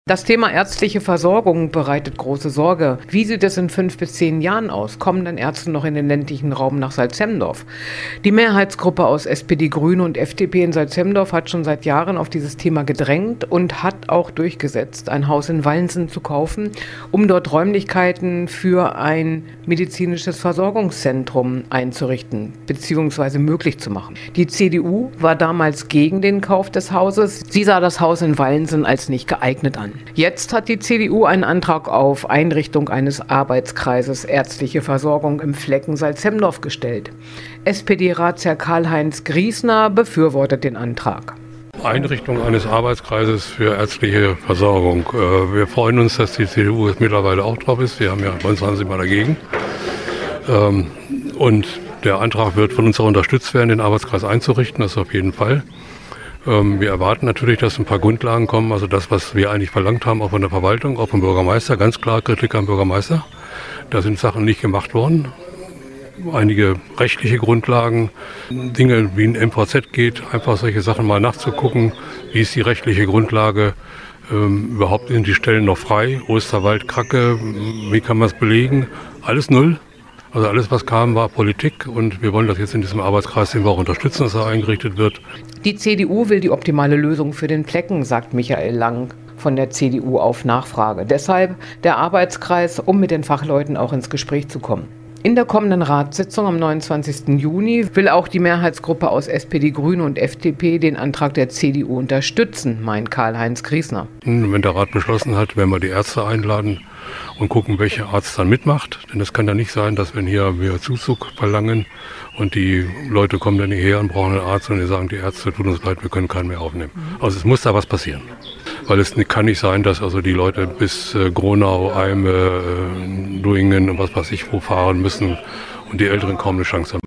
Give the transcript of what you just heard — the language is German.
Das Thema ärztliche Versorgung bereitet große Sorge. Wie sieht es in 5 bis 10 Jahren aus? Kommen denn Ärzte noch in den ländlichen Raum nach Salzhemdorf? Die Mehrheitsgruppe aus SPD, Grüne und FDP in Salzhemdorf hat schon seit Jahren auf dieses Thema gedrängt und hat auch durchgesetzt, ein Haus in Wallensen zu kaufen, um dort Räumlichkeiten für ein medizinisches Versorgungszentrum einzurichten bzw. möglich zu machen. Die CDU war damals gegen den Kauf des Hauses. Sie sah das Haus in Wallensen als nicht geeignet an. Jetzt hat die CDU einen Antrag auf Einrichtung eines Arbeitskreises ärztliche Versorgung im Flecken Salzhemdorf gestellt. SPD-Ratsherr Karl-Heinz Griesner befürwortet den Antrag. Einrichtung eines Arbeitskreises für ärztliche Versorgung. Wir freuen uns, dass die CDU jetzt mittlerweile auch drauf ist. Wir haben ja 29 Mal dagegen. Und der Antrag wird von uns auch unterstützt werden, den Arbeitskreis einzurichten, das auf jeden Fall. Wir erwarten natürlich, dass ein paar Grundlagen kommen, also das, was wir eigentlich verlangt haben, auch von der Verwaltung, auch vom Bürgermeister, ganz klar Kritik am Bürgermeister. Da sind Sachen nicht gemacht worden. Einige rechtliche Grundlagen, Dinge wie ein MVZ geht, einfach solche Sachen mal nachzugucken, wie ist die rechtliche Grundlage, überhaupt sind die Stellen noch frei, Osterwald, Kracke, wie kann man es belegen, alles null. Also alles, was kam, war Politik und wir wollen das jetzt in diesem Arbeitskreis, den wir auch unterstützen, dass er eingerichtet wird. Die CDU will die optimale Lösung für den Flecken, sagt Michael Lang von der CDU auf Nachfrage. Deshalb der Arbeitskreis, um mit den Fachleuten auch ins Gespräch zu kommen. In der kommenden Ratssitzung am 29. Juni will auch die Mehrheitsgruppe aus SPD, Grüne und FDP den Antrag der CDU unterstützen, meint Karl-Heinz Griesner. Wenn der Rat beschlossen hat, werden wir die Ärzte einladen und gucken, welcher Arzt dann mitmacht. Denn es kann ja nicht sein, dass wir Zuzug verlangen und die Leute kommen dann hierher und brauchen einen Arzt und die sagen, die Ärzte tun uns leid, wir können keinen mehr aufnehmen. Also es muss da was passieren. Weil es kann nicht sein, dass also die Leute bis Gronau, Eime, Duingen und was weiß ich wo fahren müssen und die Älteren kaum eine Chance haben.